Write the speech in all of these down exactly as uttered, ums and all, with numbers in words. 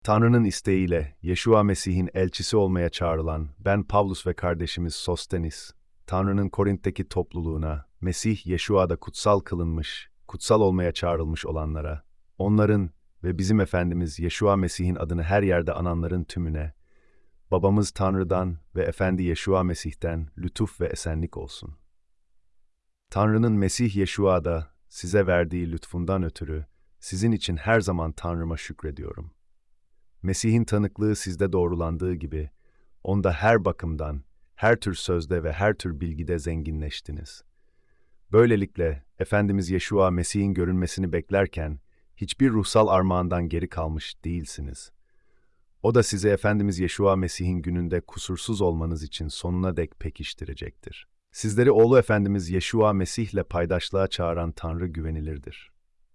Tanrı'nın isteğiyle Yeşua Mesih'in elçisi olmaya çağrılan ben Pavlus ve kardeşimiz Sostenis, Tanrı'nın Korint'teki topluluğuna, Mesih Yeşua'da kutsal kılınmış, kutsal olmaya çağrılmış olanlara, onların ve bizim Efendimiz Yeşua Mesih'in adını her yerde ananların tümüne, Babamız Tanrı'dan ve Efendi Yeşua Mesih'ten lütuf ve esenlik olsun. Tanrı'nın Mesih Yeşua'da size verdiği lütfundan ötürü sizin için her zaman Tanrı'ma şükrediyorum. Mesih'in tanıklığı sizde doğrulandığı gibi, onda her bakımdan, her tür sözde ve her tür bilgide zenginleştiniz. Böylelikle Efendimiz Yeşua Mesih'in görünmesini beklerken hiçbir ruhsal armağandan geri kalmış değilsiniz. O da sizi Efendimiz Yeşua Mesih'in gününde kusursuz olmanız için sonuna dek pekiştirecektir. Sizleri oğlu Efendimiz Yeşua Mesih'le paydaşlığa çağıran Tanrı güvenilirdir.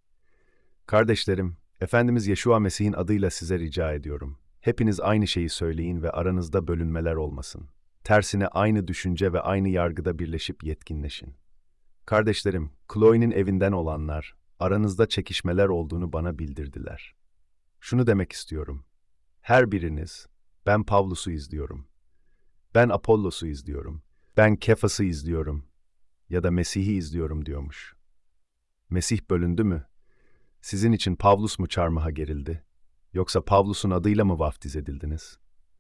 Kardeşlerim, Efendimiz Yeşua Mesih'in adıyla size rica ediyorum. Hepiniz aynı şeyi söyleyin ve aranızda bölünmeler olmasın. Tersine aynı düşünce ve aynı yargıda birleşip yetkinleşin. Kardeşlerim, Chloe'nin evinden olanlar, aranızda çekişmeler olduğunu bana bildirdiler. Şunu demek istiyorum. Her biriniz, ben Pavlus'u izliyorum, ben Apollos'u izliyorum, ben Kefas'ı izliyorum ya da Mesih'i izliyorum diyormuş. Mesih bölündü mü? Sizin için Pavlus mu çarmıha gerildi? Yoksa Pavlus'un adıyla mı vaftiz edildiniz?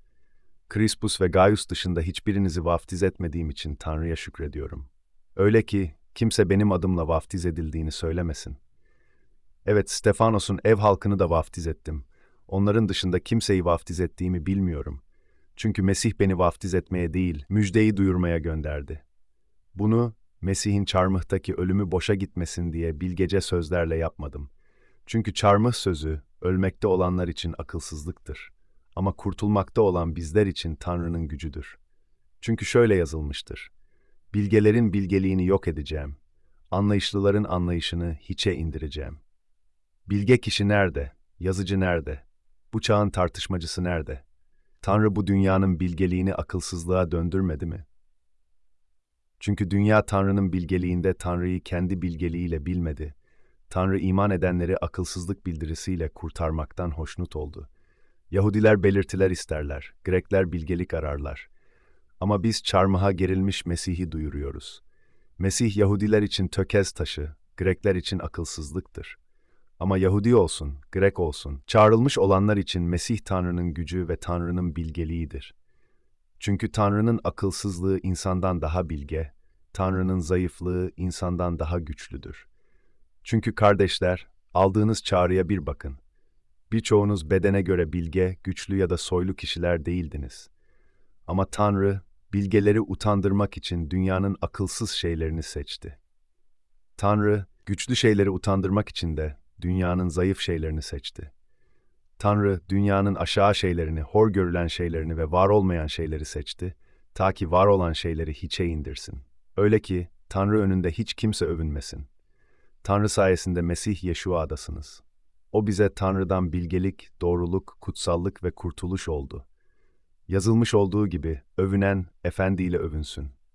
Krispus ve Gaius dışında hiçbirinizi vaftiz etmediğim için Tanrı'ya şükrediyorum. Öyle ki kimse benim adımla vaftiz edildiğini söylemesin. Evet, Stefanos'un ev halkını da vaftiz ettim. Onların dışında kimseyi vaftiz ettiğimi bilmiyorum. Çünkü Mesih beni vaftiz etmeye değil, müjdeyi duyurmaya gönderdi. Bunu Mesih'in çarmıhtaki ölümü boşa gitmesin diye bilgece sözlerle yapmadım. Çünkü çarmıh sözü, ölmekte olanlar için akılsızlıktır. Ama kurtulmakta olan bizler için Tanrı'nın gücüdür. Çünkü şöyle yazılmıştır. Bilgelerin bilgeliğini yok edeceğim. Anlayışlıların anlayışını hiçe indireceğim. Bilge kişi nerede? Yazıcı nerede? Bu çağın tartışmacısı nerede? Tanrı bu dünyanın bilgeliğini akılsızlığa döndürmedi mi? Çünkü dünya Tanrı'nın bilgeliğinde Tanrı'yı kendi bilgeliğiyle bilmedi. Tanrı iman edenleri akılsızlık bildirisiyle kurtarmaktan hoşnut oldu. Yahudiler belirtiler isterler, Grekler bilgelik ararlar. Ama biz çarmıha gerilmiş Mesih'i duyuruyoruz. Mesih Yahudiler için tökez taşı, Grekler için akılsızlıktır. Ama Yahudi olsun, Grek olsun, çağrılmış olanlar için Mesih Tanrı'nın gücü ve Tanrı'nın bilgeliğidir. Çünkü Tanrı'nın akılsızlığı insandan daha bilge, Tanrı'nın zayıflığı insandan daha güçlüdür. Çünkü kardeşler, aldığınız çağrıya bir bakın. Birçoğunuz bedene göre bilge, güçlü ya da soylu kişiler değildiniz. Ama Tanrı, bilgeleri utandırmak için dünyanın akılsız şeylerini seçti. Tanrı, güçlü şeyleri utandırmak için de dünyanın zayıf şeylerini seçti. Tanrı, dünyanın aşağı şeylerini, hor görülen şeylerini ve var olmayan şeyleri seçti, ta ki var olan şeyleri hiçe indirsin. Öyle ki, Tanrı önünde hiç kimse övünmesin. Tanrı sayesinde Mesih Yeşua'dasınız. O bize Tanrı'dan bilgelik, doğruluk, kutsallık ve kurtuluş oldu. Yazılmış olduğu gibi, övünen, Efendi ile övünsün.